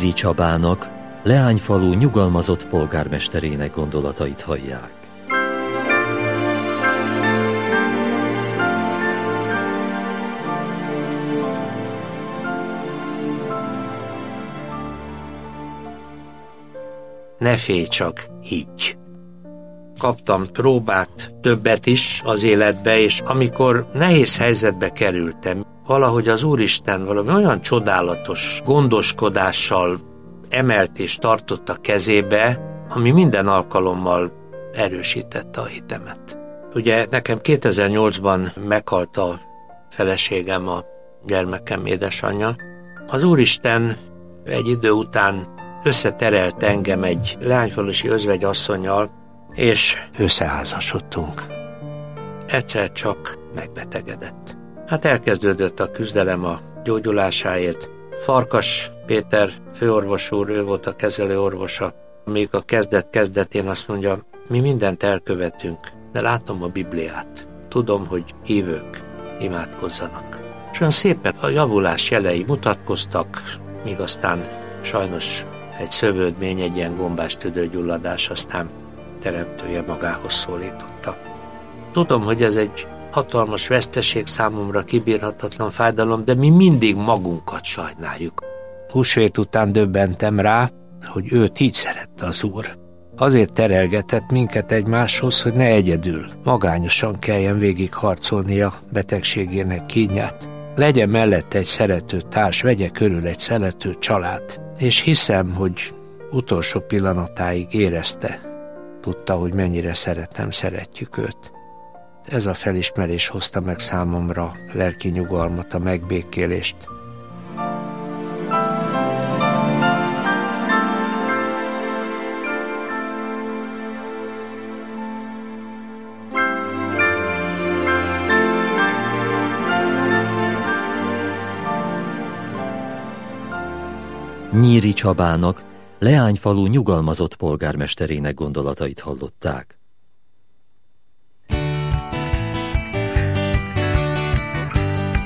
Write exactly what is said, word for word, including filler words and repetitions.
Nyíri Csabának, Leányfalu nyugalmazott polgármesterének gondolatait hallják. Ne félj csak, higgy! Kaptam próbát, többet is az életbe, és amikor nehéz helyzetbe kerültem, valahogy az Úristen valami olyan csodálatos gondoskodással emelt és tartott a kezébe, ami minden alkalommal erősítette a hitemet. Ugye nekem kétezer-nyolcban meghalt a feleségem, a gyermekem édesanyja. Az Úristen egy idő után összeterelt engem egy leányfalusi özvegyasszonnyal, és összeházasodtunk. Egyszer csak megbetegedett. Hát elkezdődött a küzdelem a gyógyulásáért. Farkas Péter főorvos úr, ő volt a kezelő orvosa. Még a kezdet-kezdetén azt mondja, mi mindent elkövetünk, de látom a Bibliát. Tudom, hogy hívők imádkozzanak. És olyan szépen a javulás jelei mutatkoztak, míg aztán sajnos egy szövődmény, egy ilyen gombás tüdőgyulladás, aztán teremtője magához szólította. Tudom, hogy ez egy hatalmas veszteség, számomra kibírhatatlan fájdalom, de mi mindig magunkat sajnáljuk. Húsvét után döbbentem rá, hogy őt így szerette az Úr. Azért terelgetett minket egymáshoz, hogy ne egyedül, magányosan kelljen végig harcolnia betegségének kínját. Legyen mellette egy szerető társ, vegye körül egy szerető család. És hiszem, hogy utolsó pillanatáig érezte, tudta, hogy mennyire szeretem, szeretjük őt. Ez a felismerés hozta meg számomra lelki nyugalmat, a megbékélést. Nyíri Csabának, Leányfalu nyugalmazott polgármesterének gondolatait hallották.